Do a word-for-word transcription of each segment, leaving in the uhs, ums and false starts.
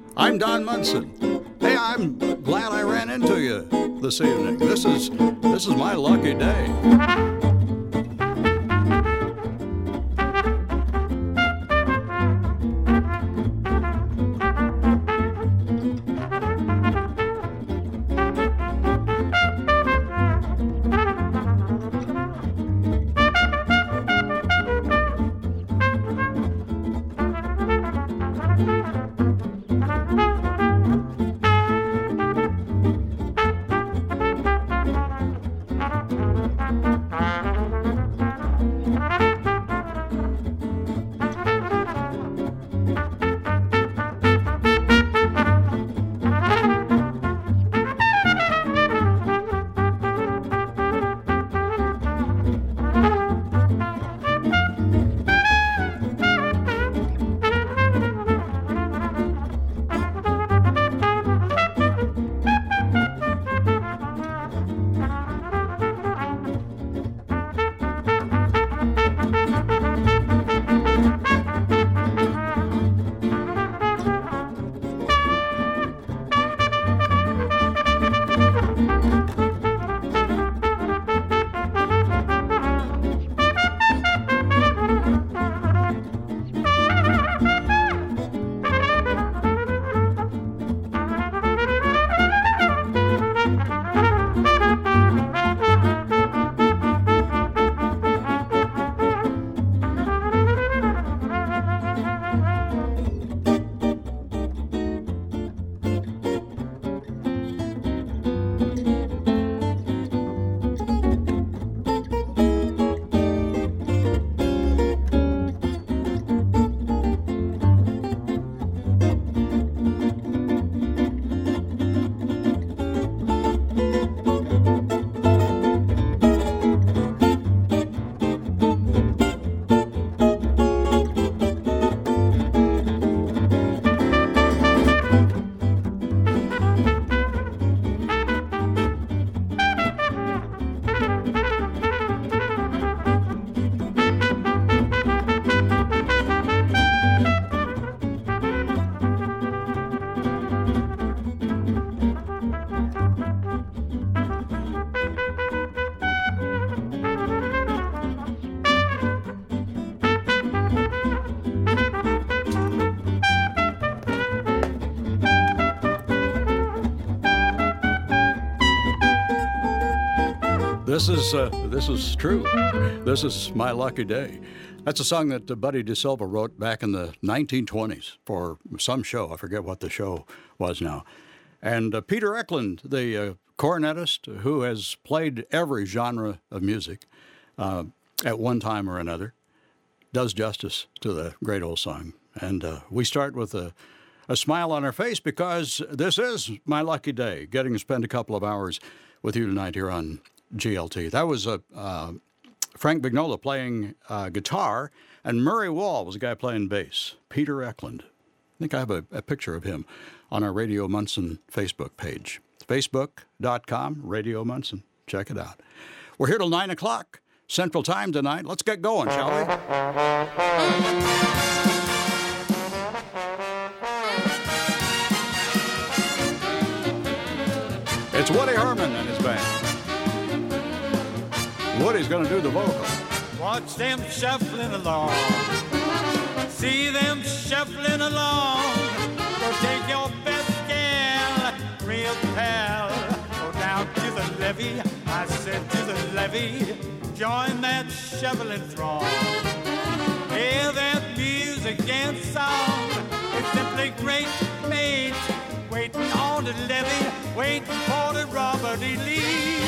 I'm Don Munson. Hey, I'm glad I ran into you this evening. This is this is my lucky day. This is uh, this is true. This is my lucky day. That's a song that uh, Buddy DeSilva wrote back in the nineteen twenties for some show. I forget what the show was now. And uh, Peter Eklund, the uh, cornetist who has played every genre of music uh, at one time or another, does justice to the great old song. And uh, we start with a, a smile on our face because this is my lucky day, getting to spend a couple of hours with you tonight here on G L T. That was a uh, Frank Vignola playing uh, guitar, and Murray Wall was the guy playing bass. Peter Eklund. I think I have a, a picture of him on our Radio Munson Facebook page. Facebook dot com, Radio Munson. Check it out. We're here till nine o'clock Central Time tonight. Let's get going, shall we? It's Woody Herman and his band. Woody's going to do the vocal. Watch them shuffling along. See them shuffling along. Go take your best gal, real pal. Go down to the levee. I said to the levee. Join that shuffling throng. Hear that music and song. It's simply great, mate. Waiting on the levee. Waiting for the Robert E. Lee.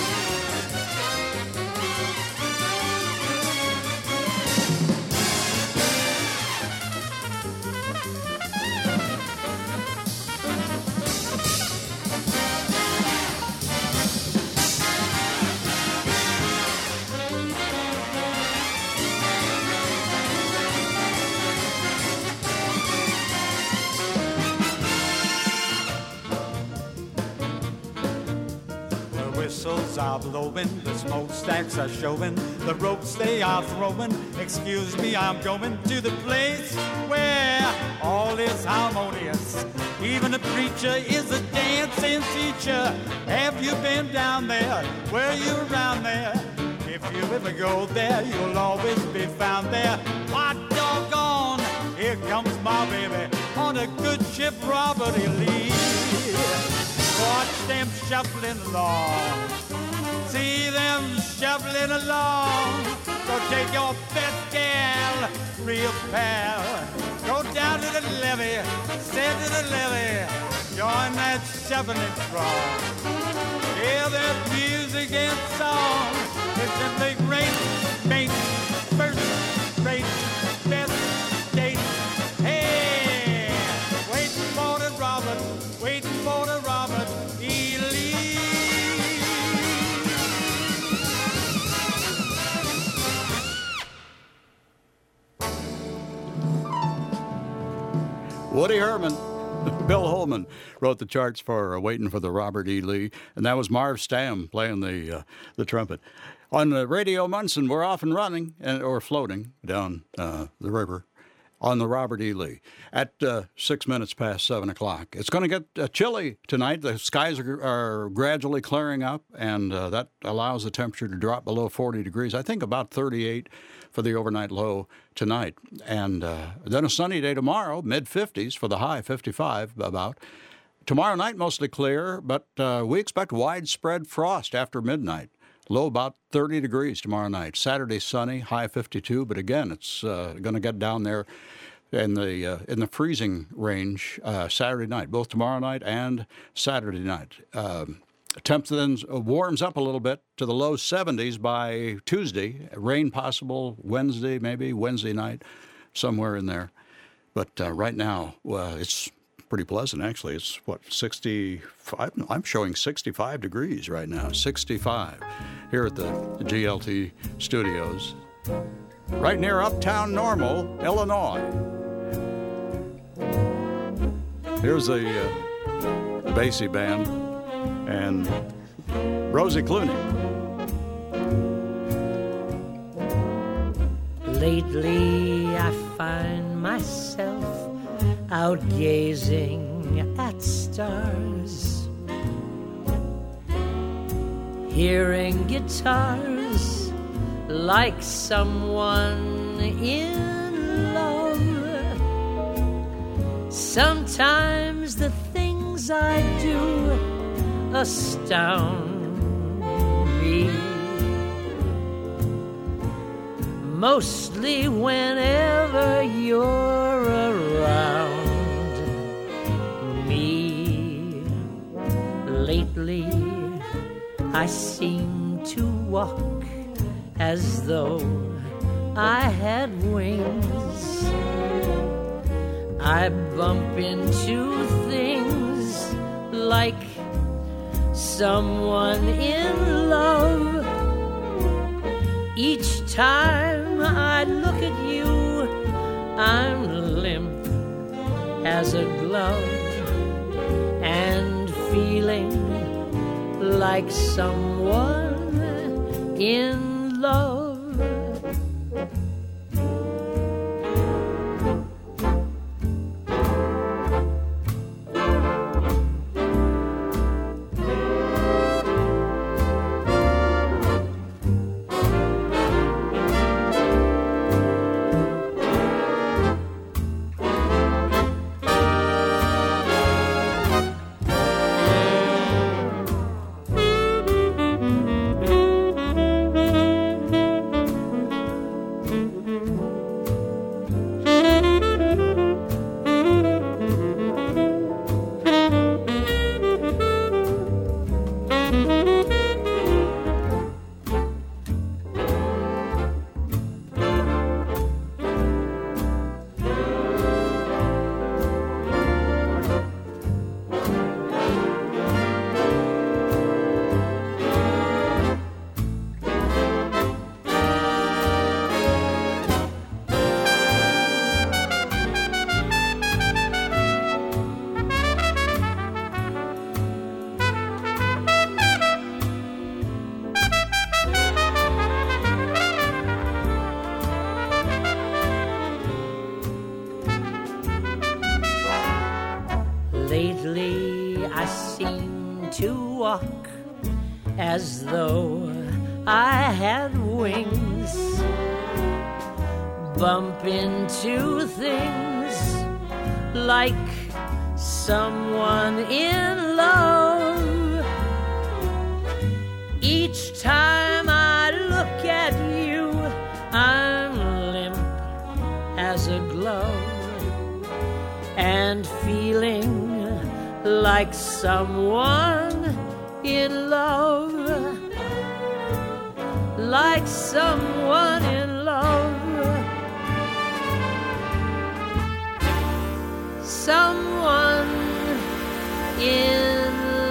Whistles are blowing, the smokestacks are showing, the ropes they are throwing. Excuse me, I'm going to the place where all is harmonious. Even the preacher is a dancing teacher. Have you been down there? Were you around there? If you ever go there, you'll always be found there. What doggone, here comes my baby on a good ship, Robert E. Lee. Watch them shuffling along. See them shuffling along. Go take your best gal, real pal. Go down to the levee, sit to the levee. Join that shuffling throng. Hear that music and song. It's simply great, mate, first rate, best date. Hey, waiting for the Robert, waiting for the Robert E. Lee. Woody Herman. Bill Holman wrote the charts for uh, Waiting for the Robert E. Lee, and that was Marv Stam playing the uh, the trumpet. On uh, Radio Munson, we're off and running, and, or floating down uh, the river on the Robert E. Lee at uh, six minutes past seven o'clock. It's going to get uh, chilly tonight. The skies are, are gradually clearing up, and uh, that allows the temperature to drop below forty degrees. I think about thirty-eight for the overnight low tonight. And uh, then a sunny day tomorrow, mid-fifties for the high, fifty-five about. Tomorrow night, mostly clear, but uh, we expect widespread frost after midnight. Low about thirty degrees tomorrow night. Saturday, sunny, high fifty-two, but again, it's uh, going to get down there in the uh, in the freezing range uh, Saturday night, both tomorrow night and Saturday night. Um, Temp then warms up a little bit to the low seventies by Tuesday. Rain possible Wednesday, maybe Wednesday night, somewhere in there. But uh, right now, uh, it's pretty pleasant, actually. It's, what, sixty-five? No, I'm showing sixty-five degrees right now, sixty-five here at the G L T studios, right near Uptown Normal, Illinois. Here's the uh, Basie Band and Rosie Clooney. Lately I find myself out gazing at stars, hearing guitars like someone in love. Sometimes the things I do astound me, mostly whenever you're around me. Lately I seem to walk as though I had wings. I bump into things like someone in love. Each time I look at you, I'm limp as a glove and feeling like someone in love. Lately I seem to walk as though I had wings, bump into things like someone in love. Each time I look at you, I'm limp as a glove and feeling like someone in love, like someone in love, someone in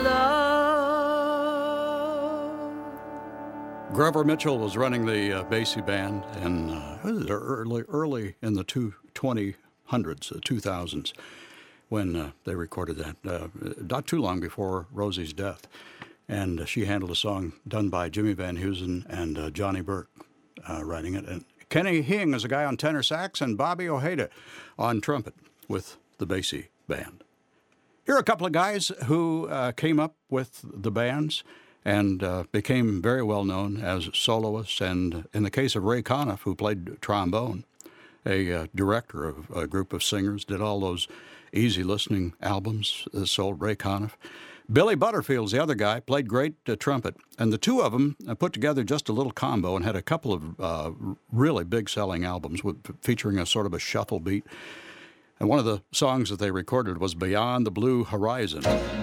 love. Grover Mitchell was running the uh, Basie Band, and uh, it was early, early in the two, twenty hundreds, uh, two thousands, when uh, they recorded that, uh, not too long before Rosie's death. And uh, she handled a song done by Jimmy Van Heusen and uh, Johnny Burke uh, writing it. And Kenny Hing is a guy on tenor sax, and Bobby Ojeda on trumpet with the Basie Band. Here are a couple of guys who uh, came up with the bands and uh, became very well known as soloists. And in the case of Ray Conniff, who played trombone, a uh, director of a group of singers, did all those easy listening albums that sold, Ray Conniff. Billy Butterfield's the other guy, played great uh, trumpet. And the two of them uh, put together just a little combo and had a couple of uh, really big selling albums with, featuring a sort of a shuffle beat. And one of the songs that they recorded was Beyond the Blue Horizon.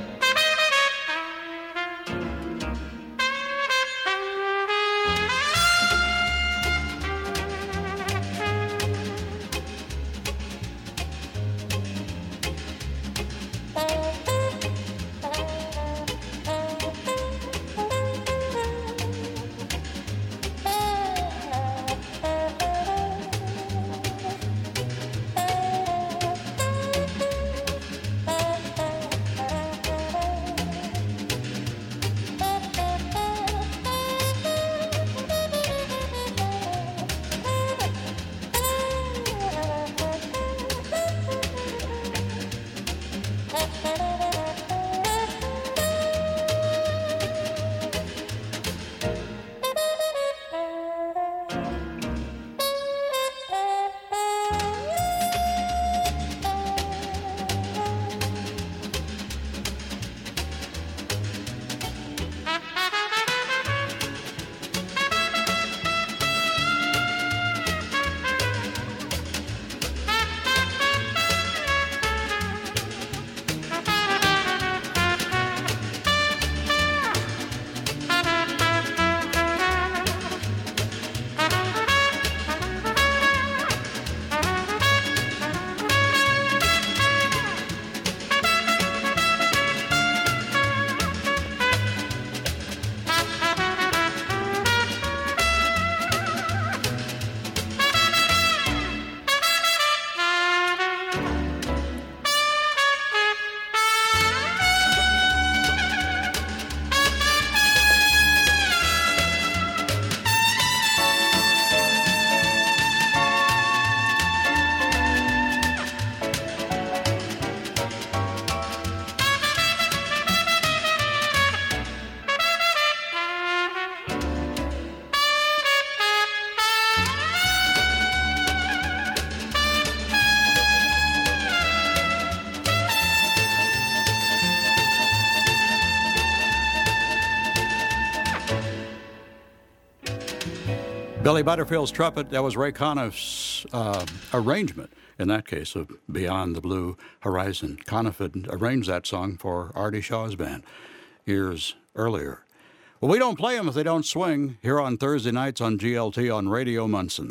Billy Butterfield's trumpet, that was Ray Conniff's uh, arrangement, in that case, of Beyond the Blue Horizon. Conniff had arranged that song for Artie Shaw's band years earlier. Well, we don't play them if they don't swing, here on Thursday nights on G L T on Radio Munson.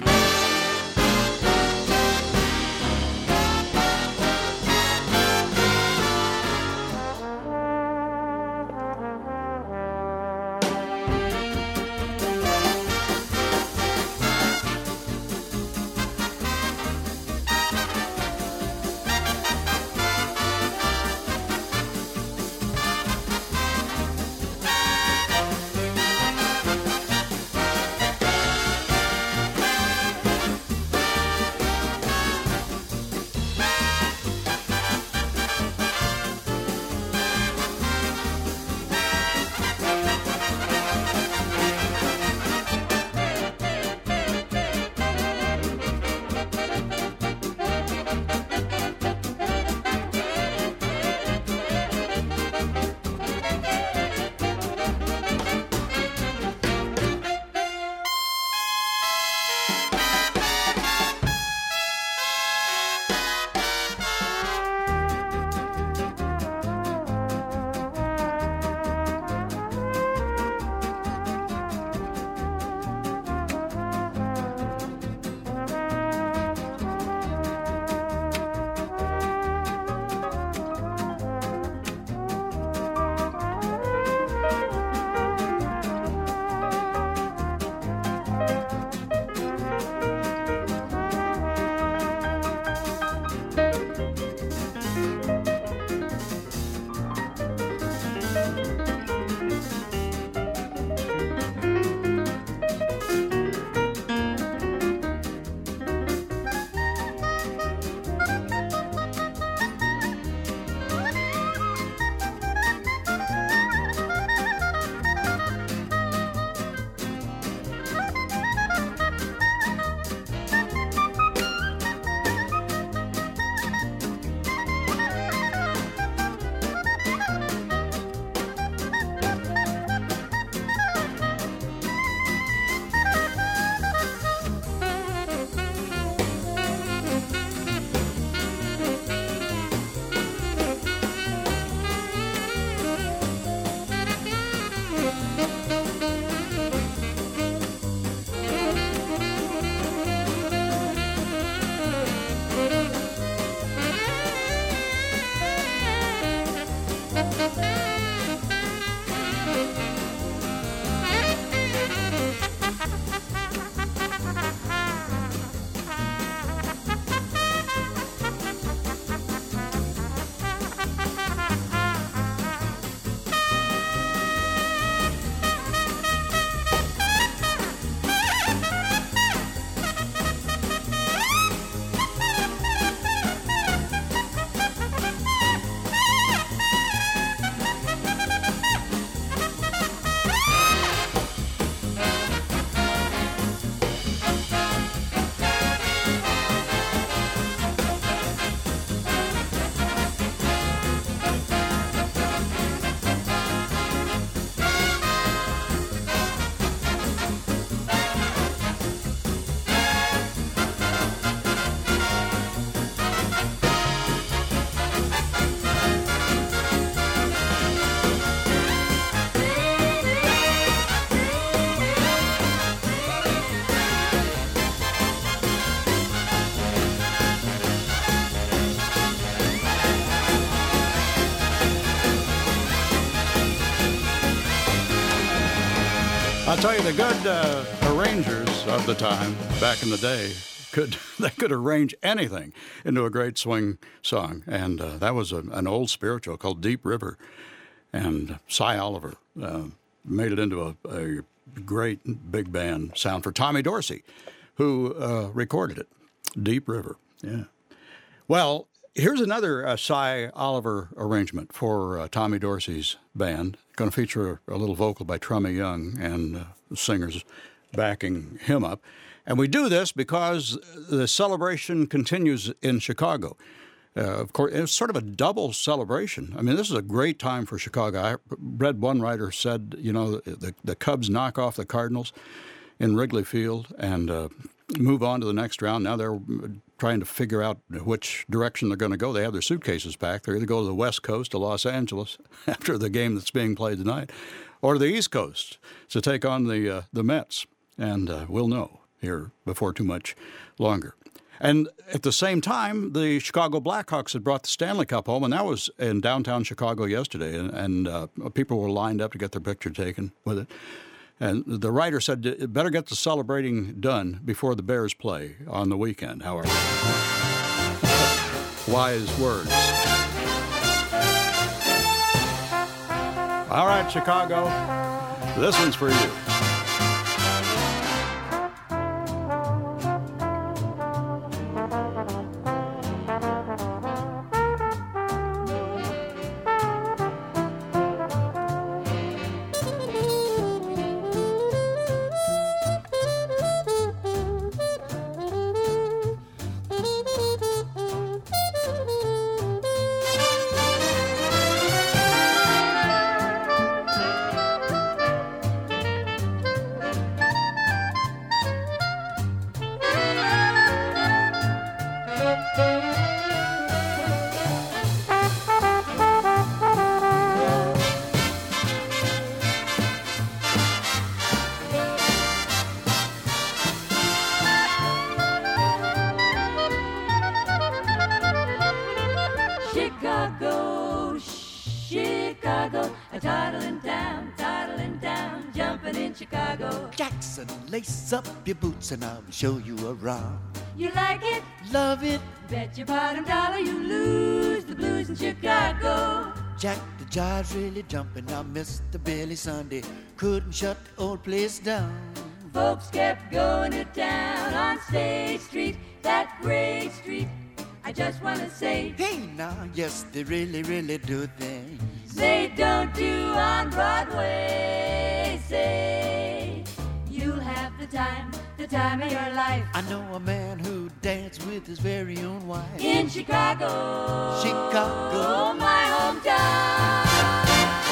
I'll tell you, the good uh, arrangers of the time, back in the day, could they could arrange anything into a great swing song. And uh, that was a, an old spiritual called Deep River. And Cy Oliver uh, made it into a, a great big band sound for Tommy Dorsey, who uh, recorded it, Deep River. Yeah. Well, here's another uh, Cy Oliver arrangement for uh, Tommy Dorsey's band. Going to feature a, a little vocal by Trummy Young and uh, singers backing him up. And we do this because the celebration continues in Chicago. Uh, of course, it's sort of a double celebration. I mean, this is a great time for Chicago. I read one writer said, you know, the, the Cubs knock off the Cardinals in Wrigley Field and uh, move on to the next round. Now they're trying to figure out which direction they're going to go. They have their suitcases packed. They're either go to the West Coast, to Los Angeles, after the game that's being played tonight, or to the East Coast to take on the uh, the Mets. And uh, we'll know here before too much longer. And at the same time, the Chicago Blackhawks had brought the Stanley Cup home, and that was in downtown Chicago yesterday, and, and uh, people were lined up to get their picture taken with it. And the writer said, better get the celebrating done before the Bears play on the weekend, however. Wise words. All right, Chicago, this one's for you. Chicago, Chicago, a toddling down, toddling down, jumping in Chicago. Jackson, lace up your boots and I'll show you around. You like it? Love it. Bet your bottom dollar you lose the blues in Chicago. Jack the Jive's really jumping. Now Mister Billy Sunday couldn't shut the old place down. Folks kept going to town on State Street, that great street. I just want to say, hey now, yes, they really, really do things they don't do on Broadway. Say, you'll have the time, the time of your life. I know a man who danced with his very own wife in Chicago, Chicago, my hometown.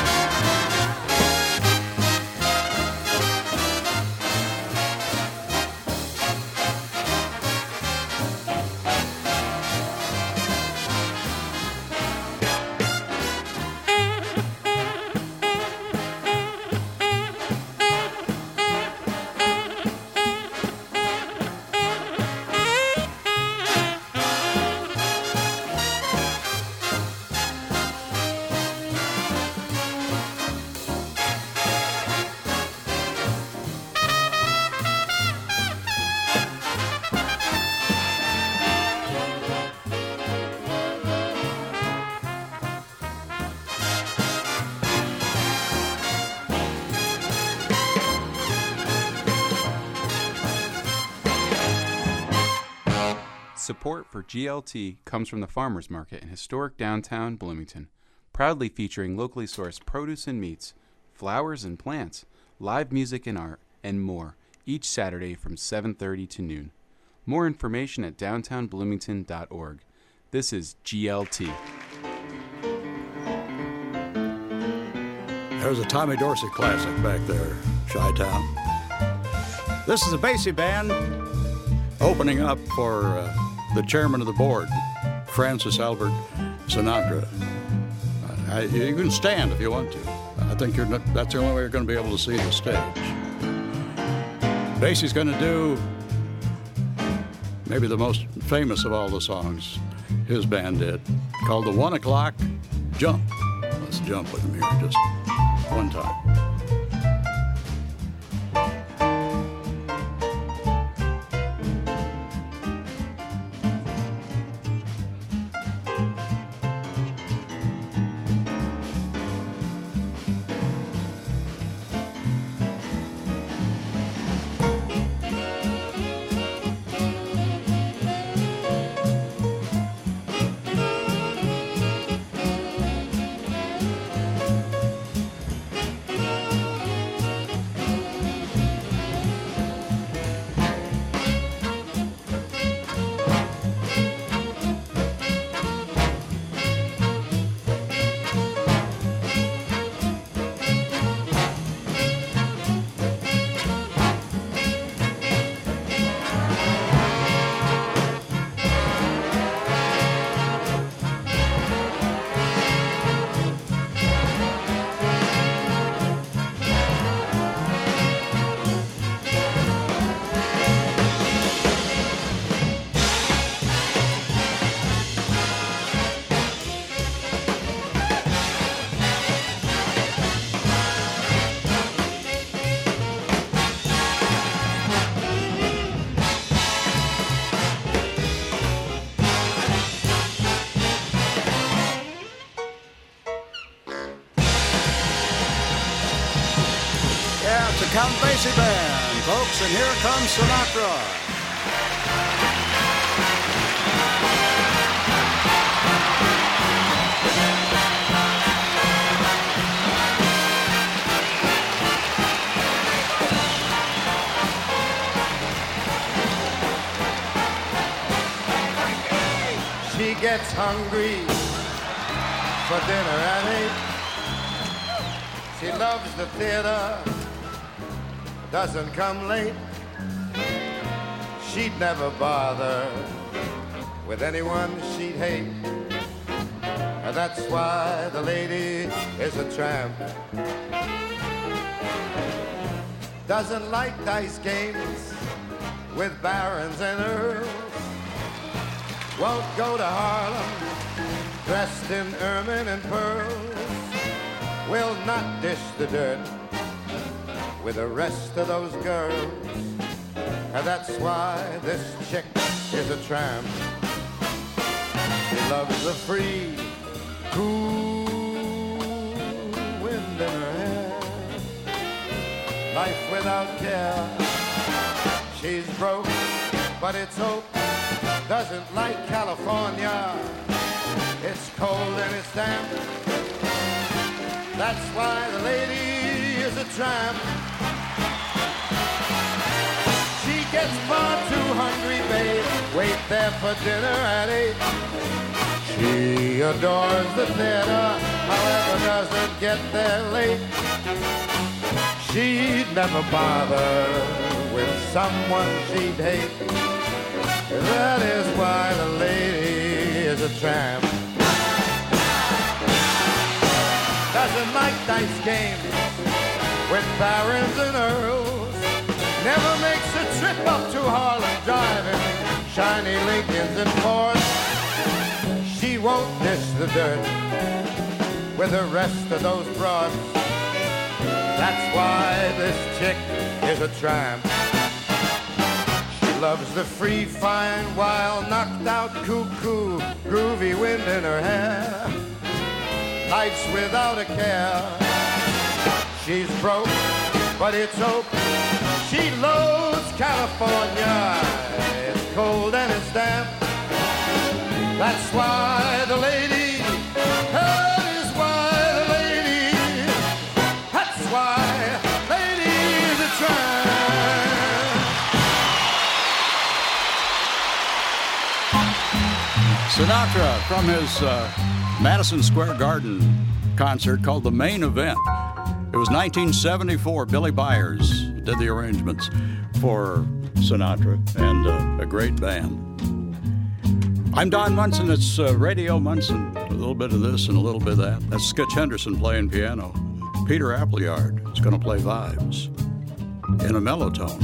Support for G L T comes from the Farmers Market in historic downtown Bloomington, proudly featuring locally sourced produce and meats, flowers and plants, live music and art, and more, each Saturday from seven thirty to noon. More information at downtown bloomington dot org. This is G L T. There's a Tommy Dorsey classic back there, Chi-Town. This is the Basie Band opening up for uh, the chairman of the board, Francis Albert Sinatra. Uh, I, you can stand if you want to. I think you're not, that's the only way you're going to be able to see the stage. Basie's going to do maybe the most famous of all the songs his band did, called the One O'Clock Jump. Let's jump with him here just one time. It's a Count Basie band, folks, and here comes Sinatra. She gets hungry for dinner at eight. She loves the theater, doesn't come late. She'd never bother with anyone she'd hate. And that's why the lady is a tramp. Doesn't like dice games with barons and earls. Won't go to Harlem dressed in ermine and pearls. Will not dish the dirt with the rest of those girls. And that's why this chick is a tramp. She loves the free, cool wind in her hair. Life without care. She's broke, but it's hope. Doesn't like California. It's cold and it's damp. That's why the lady is a tramp. She gets far too hungry, babe. Wait there for dinner at eight. She adores the theater, however doesn't get there late. She'd never bother with someone she'd hate. That is why the lady is a tramp. Doesn't like dice games with barons and earls. Never makes a trip up to Harlem driving shiny Lincolns and Fords. She won't dish the dirt with the rest of those broads. That's why this chick is a tramp. Loves the free, fine, wild, knocked out, cuckoo, groovy wind in her hair. Life's without a care. She's broke, but it's hope. She loathes California. It's cold and it's damp. That's why the lady, that is why the lady, that's why lady is a tramp. Sinatra from his uh, Madison Square Garden concert called The Main Event. It was nineteen seventy-four. Billy Byers did the arrangements for Sinatra, and uh, a great band. I'm Don Munson. It's uh, Radio Munson. A little bit of this and a little bit of that. That's Skitch Henderson playing piano. Peter Appleyard is going to play vibes in a mellow tone.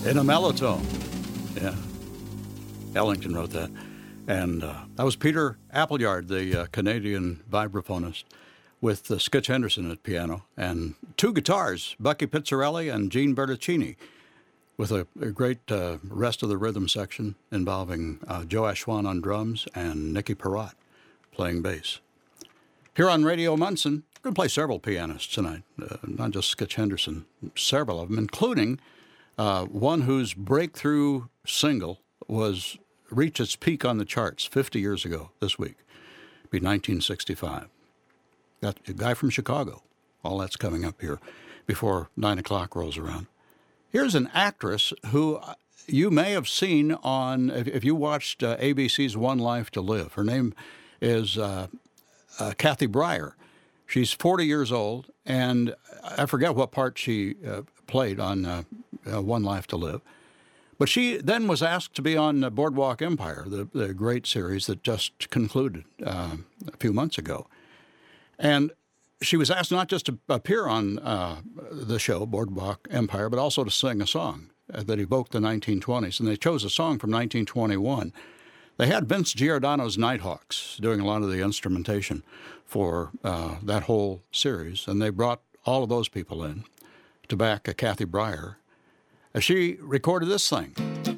In a Mellotone. Yeah. Ellington wrote that. And uh, that was Peter Appleyard, the uh, Canadian vibraphonist, with uh, Skitch Henderson at piano, and two guitars, Bucky Pizzarelli and Gene Bertoncini, with a, a great uh, rest of the rhythm section involving uh, Joe Ashwan on drums and Nicky Perrott playing bass. Here on Radio Munson, we're going to play several pianists tonight, uh, not just Skitch Henderson, several of them, including uh, one whose breakthrough single was reached its peak on the charts fifty years ago this week. It'd be nineteen sixty-five. Got a guy from Chicago. All that's coming up here before nine o'clock rolls around. Here's an actress who you may have seen on, if, if you watched uh, A B C's One Life to Live. Her name is uh, uh, Kathy Breyer. She's forty years old, and I forget what part she uh, played on uh, uh, One Life to Live. But she then was asked to be on Boardwalk Empire, the, the great series that just concluded uh, a few months ago. And she was asked not just to appear on uh, the show, Boardwalk Empire, but also to sing a song that evoked the nineteen twenties. And they chose a song from nineteen twenty-one. They had Vince Giordano's Nighthawks doing a lot of the instrumentation for uh, that whole series. And they brought all of those people in to back uh, Kathy Breyer. As she recorded this thing.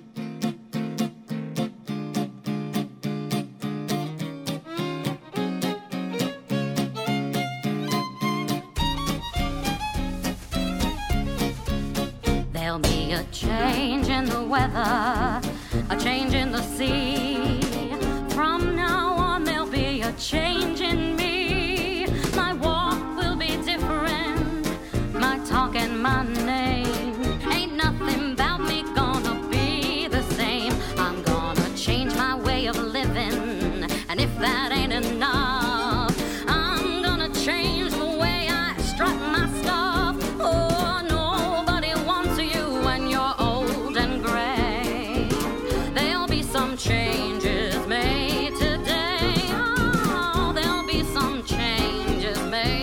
There'll be a change in the weather, a change in the sea. From now on there'll be a change in me. My walk will be different, my talk and my name. Ain't nothing about me gonna be the same. I'm gonna change my way of living, and if that ain't enough, I'm gonna change the way I strut my stuff. Oh, nobody wants you when you're old and gray. There'll be some changes made today. Oh, there'll be some changes made.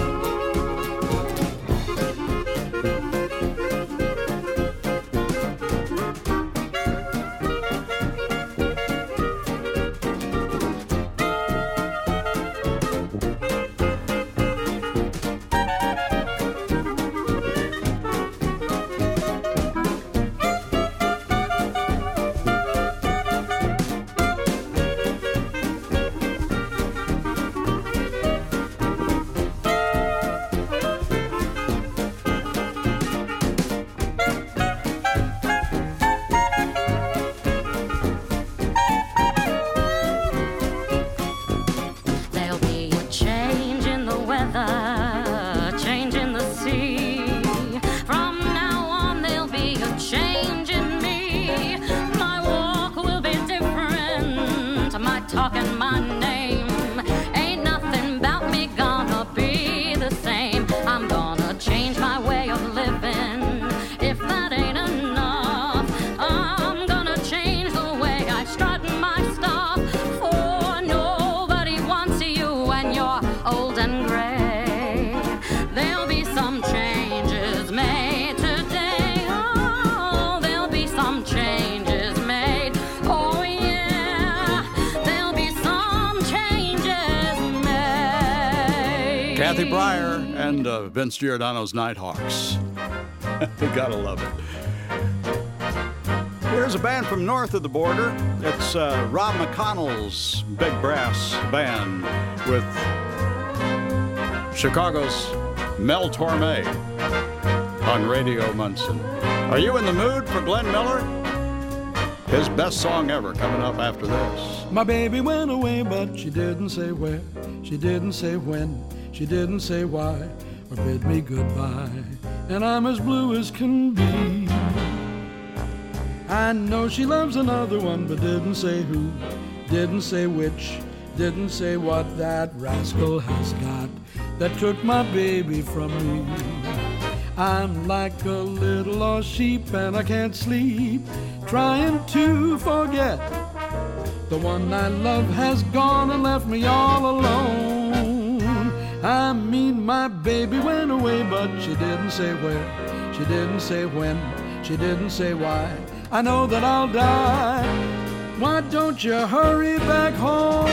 There'll be a change in the weather, a change in the sea. From now on there'll be a change in me. My walk will be different, my talk and my name. Ain't nothing about me gonna be the same. I'm gonna change my way of living. If that ain't enough, I'm gonna change the way I strut my stuff. For nobody wants you when you're old and gray. There'll be some changes made today. Oh, there'll be some changes made. Oh, yeah, there'll be some changes made. Kathy Breyer and uh, Vince Giordano's Nighthawks. You gotta love it. Here's a band from north of the border. It's uh, Rob McConnell's big brass band with Chicago's Mel Torme on Radio Munson. Are you in the mood for Glenn Miller? His best song ever coming up after this. My baby went away, but she didn't say where. She didn't say when. She didn't say why, or bid me goodbye. And I'm as blue as can be. I know she loves another one, but didn't say who, didn't say which, didn't say what that rascal has got that took my baby from me. I'm like a little lost sheep and I can't sleep, trying to forget. The one I love has gone and left me all alone. I mean, my baby went away, but she didn't say where. She didn't say when, she didn't say why. I know that I'll die. Why don't you hurry back home?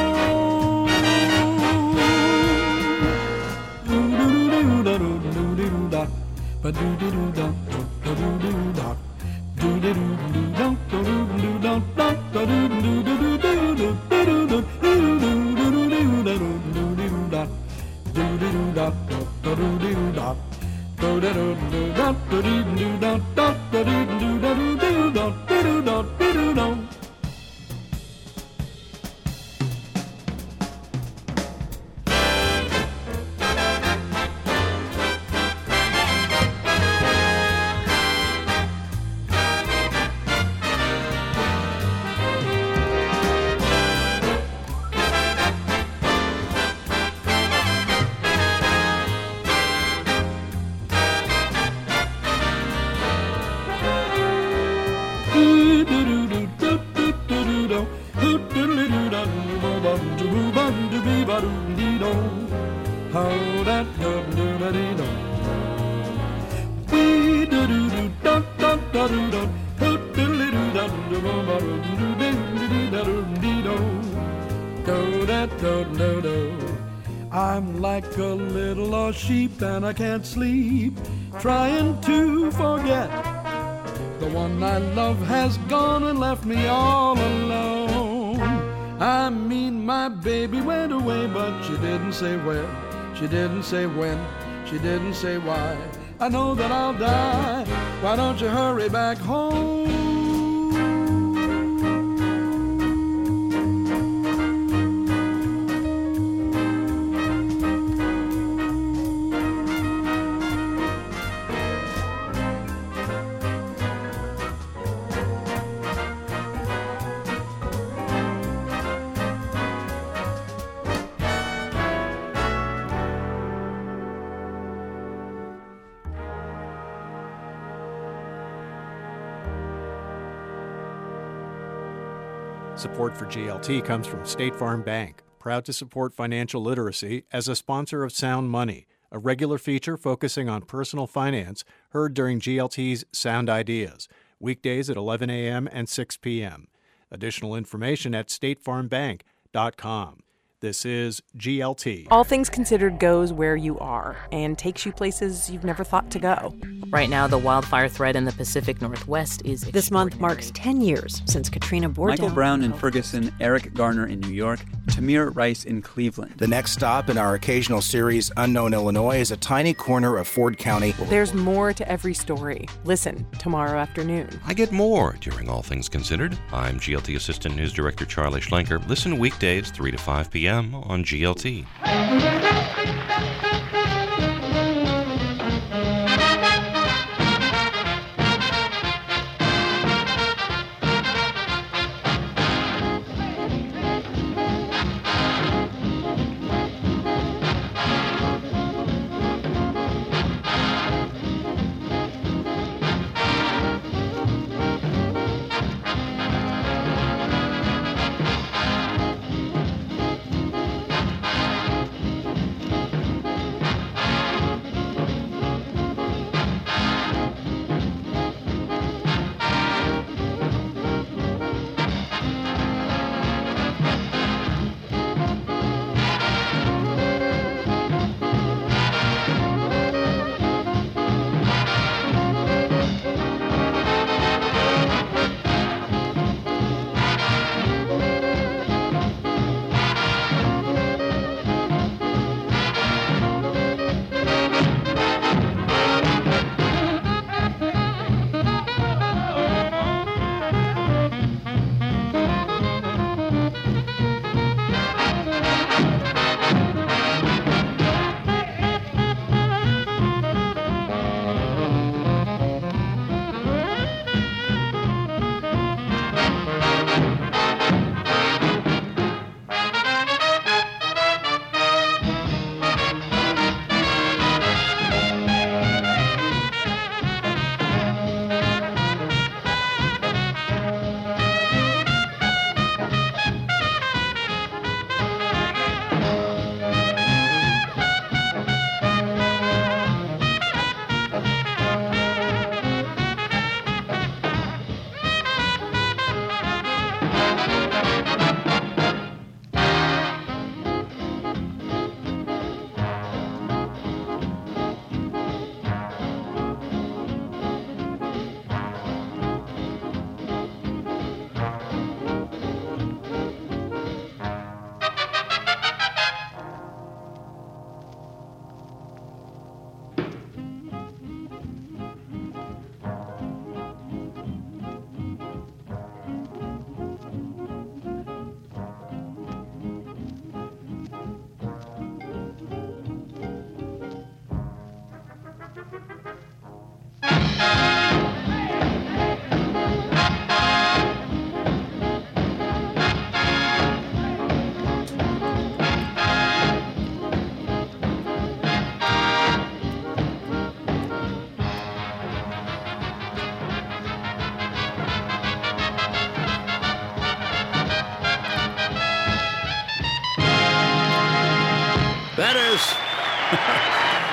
I'm like a little lost sheep and I can't sleep, trying to forget. The one I love has gone and left me all alone. I mean, my baby went away, but she didn't say where, she didn't say when, she didn't say why. I know that I'll die. Why don't you hurry back home? Support for G L T comes from State Farm Bank, proud to support financial literacy as a sponsor of Sound Money, a regular feature focusing on personal finance heard during G L T's Sound Ideas, weekdays at eleven a.m. and six p.m. Additional information at state farm bank dot com. This is G L T. All Things Considered goes where you are and takes you places you've never thought to go. Right now, the wildfire threat in the Pacific Northwest is This month marks ten years since Katrina bore Michael down Brown in Ferguson, Eric Garner in New York, Tamir Rice in Cleveland. The next stop in our occasional series, Unknown Illinois, is a tiny corner of Ford County. There's more to every story. Listen tomorrow afternoon. I get more during All Things Considered. I'm G L T Assistant News Director Charlie Schlenker. Listen weekdays, three to five p.m. on G L T.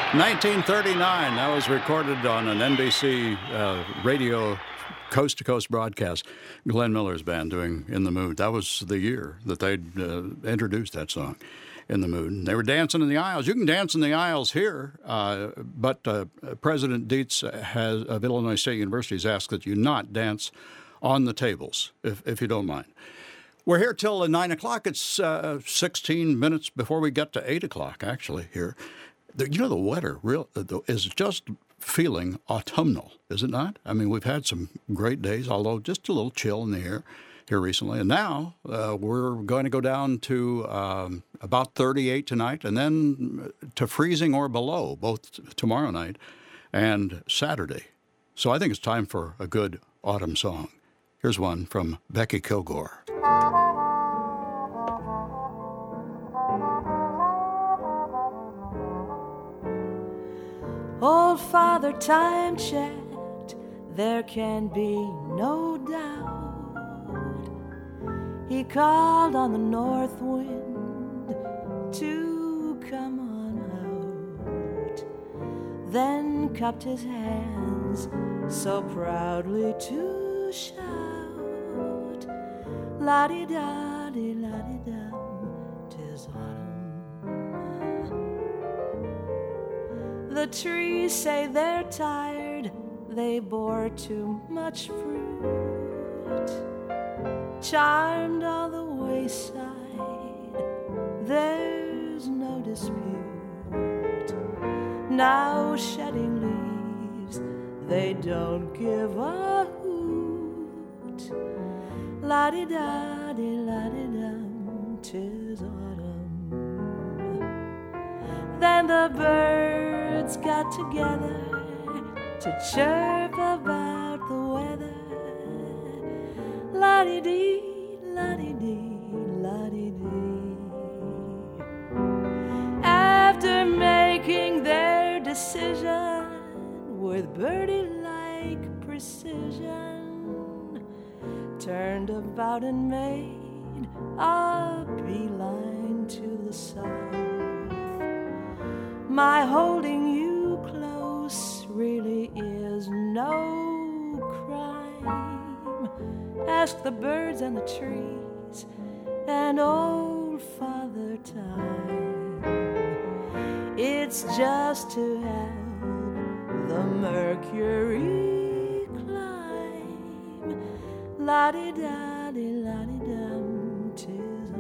nineteen thirty-nine. That was recorded on an N B C uh, radio coast-to-coast broadcast. Glenn Miller's band doing In the Mood. That was the year that they'd uh, introduced that song, In the Mood. They were dancing in the aisles. You can dance in the aisles here, uh, but uh, President Dietz has, of Illinois State University has asked that you not dance on the tables, if, if you don't mind. We're here till nine o'clock. It's uh, sixteen minutes before we get to eight o'clock, actually, here. The, you know, the weather real, is just feeling autumnal, is it not? I mean, we've had some great days, although just a little chill in the air here recently. And now uh, we're going to go down to um, about thirty-eight tonight and then to freezing or below, both tomorrow night and Saturday. So I think it's time for a good autumn song. Here's one from Becky Kilgore. Old Father Time checked, there can be no doubt. He called on the north wind to come on out, then cupped his hands so proudly to shout, la-di-da-di, la-di-dum, 'tis autumn. The trees say they're tired, they bore too much fruit. Charmed all the wayside, there's no dispute. Now shedding leaves, they don't give a hoot. La-di-da-di, la-di-dum, 'tis autumn. Then the birds got together to chirp about the weather. La-di-dee, la-di-dee, la-di-dee. After making their decision with birdie-like precision, turned about and made a beeline to the south. My holding you close really is no crime. Ask the birds and the trees and old Father Time. It's just to help the mercury climb. La-di-da-di, la-di-dum, 'tis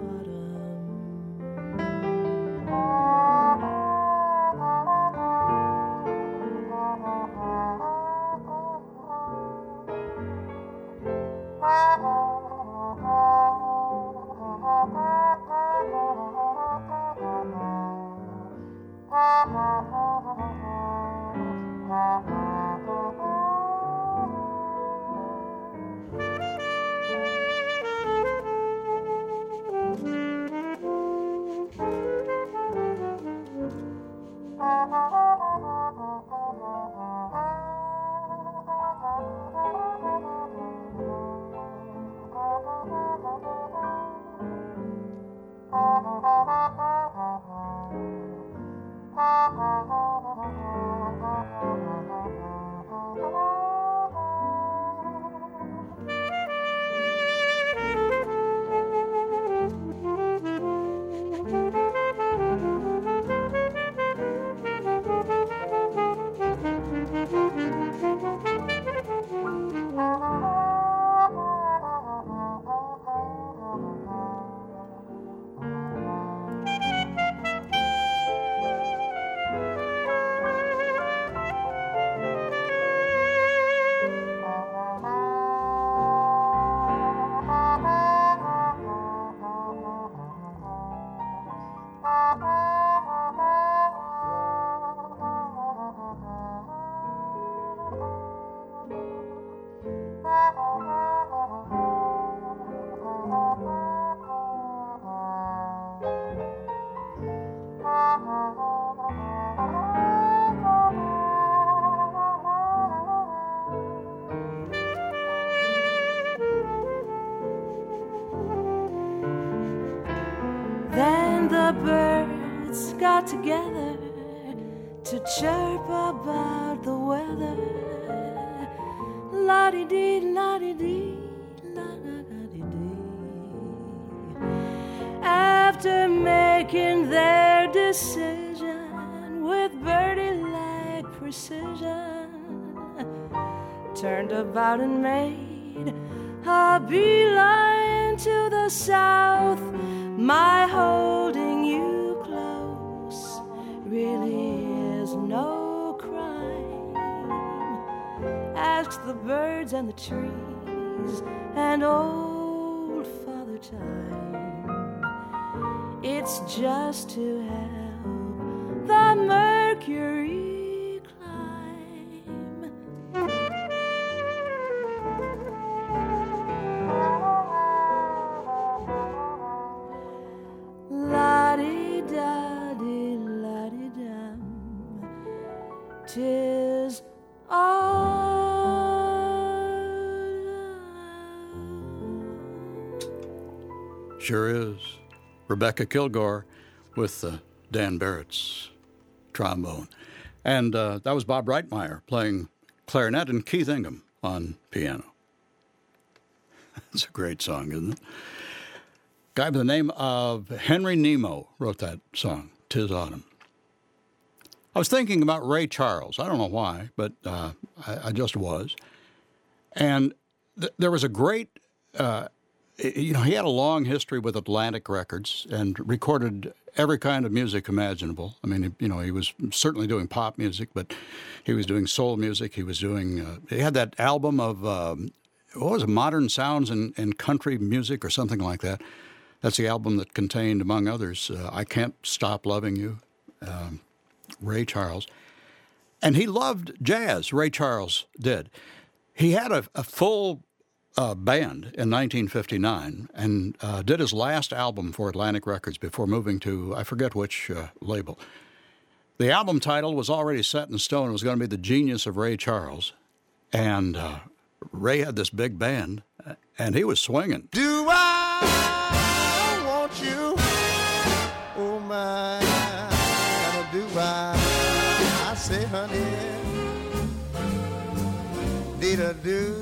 Then the birds got together to chirp about the weather. La-di-dee, la-di-dee, la-da-da-dee-dee. After making their decision with birdie-like precision, turned about and made a beeline to the south. My holding you close really is no crime. Ask the birds and the trees and old Father Time. It's just to help the mercury climb. La-di-da-di, la-di-dum, 'tis all. Sure is. Rebecca Kilgore with uh, Dan Barrett's trombone. And uh, that was Bob Reitmeyer playing clarinet and Keith Ingham on piano. It's a great song, isn't it? Guy by the name of Henry Nemo wrote that song, 'Tis Autumn. I was thinking about Ray Charles. I don't know why, but uh, I, I just was. And th- there was a great... Uh, You know, he had a long history with Atlantic Records and recorded every kind of music imaginable. I mean, you know, he was certainly doing pop music, but he was doing soul music. He was doing, uh, he had that album of, um, what was it, Modern Sounds and, and Country Music or something like that. That's the album that contained, among others, uh, I Can't Stop Loving You, um, Ray Charles. And he loved jazz, Ray Charles did. He had a, a full... Uh, band in nineteen fifty-nine and uh, did his last album for Atlantic Records before moving to, I forget which uh, label. The album title was already set in stone. It was going to be The Genius of Ray Charles. And uh, Ray had this big band, and he was swinging. Do I want you? Oh, my, do I? I say, honey, did I do?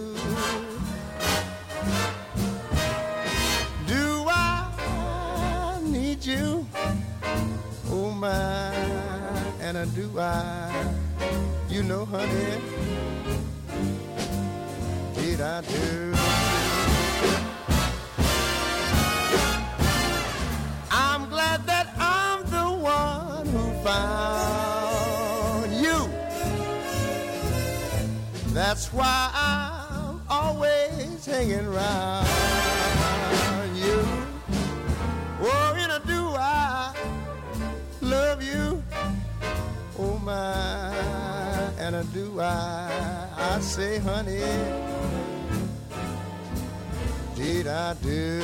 You, oh my, and I do I, you know, honey, did I do? I'm glad that I'm the one who found you. That's why I'm always hanging around you. Oh, and I do I love you, oh my, and I do I, I say, honey, did I do?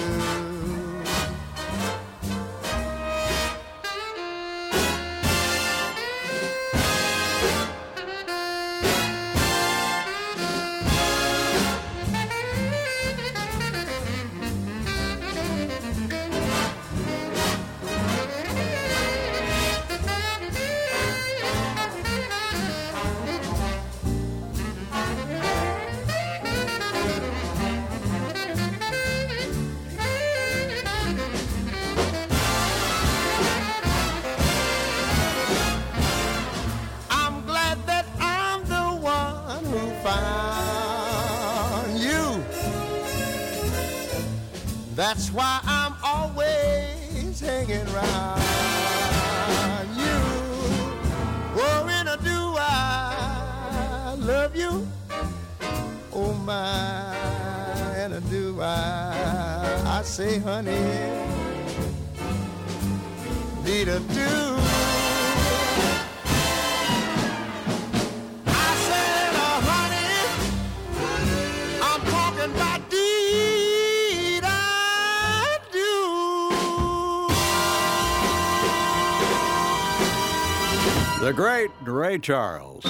That's why I'm always hanging around you. Oh, and I do I love you. Oh, my, and I do I, I say, honey, did I do? I said, oh, honey, I'm talking about the great Ray Charles.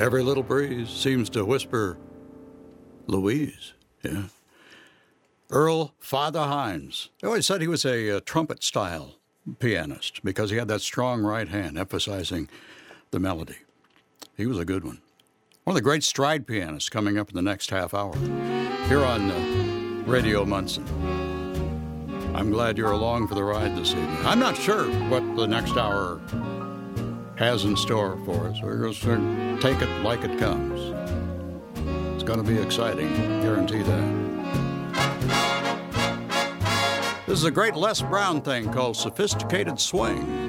Every little breeze seems to whisper, Louise. Yeah. Earl Father Hines. They always said he was a, a trumpet-style pianist because he had that strong right hand emphasizing the melody. He was a good one. One of the great stride pianists coming up in the next half hour here on uh, Radio Munson. I'm glad you're along for the ride this evening. I'm not sure what the next hour has in store for us. We're going to take it like it comes. It's going to be exciting, guarantee that. This is a great Les Brown thing called Sophisticated Swing.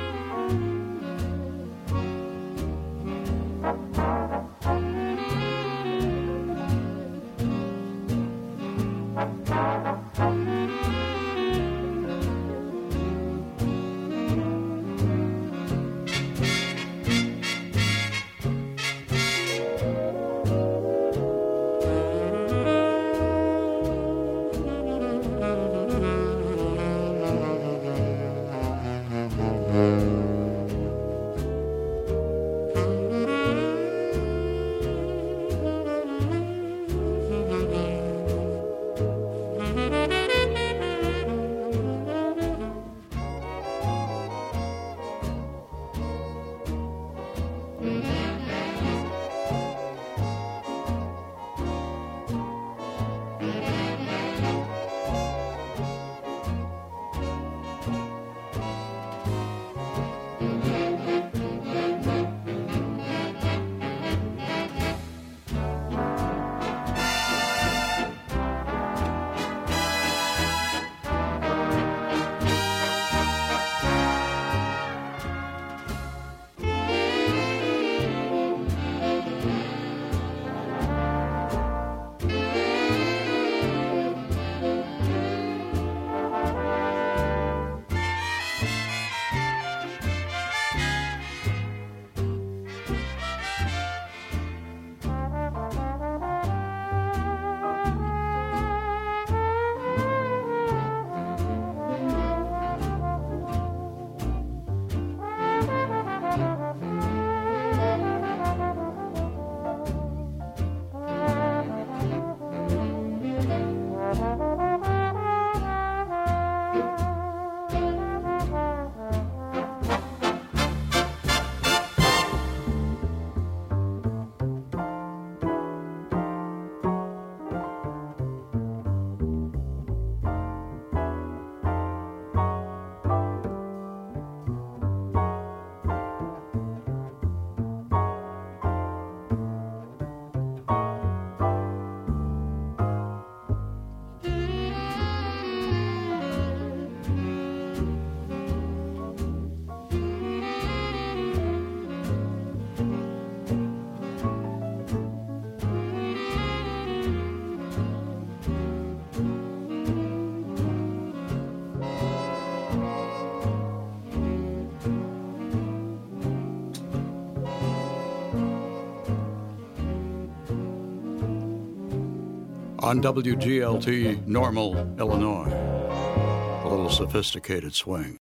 On W G L T Normal, Illinois, a little Sophisticated Swing.